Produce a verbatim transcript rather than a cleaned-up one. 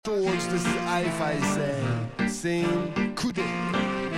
Towards this I F I say, same could it.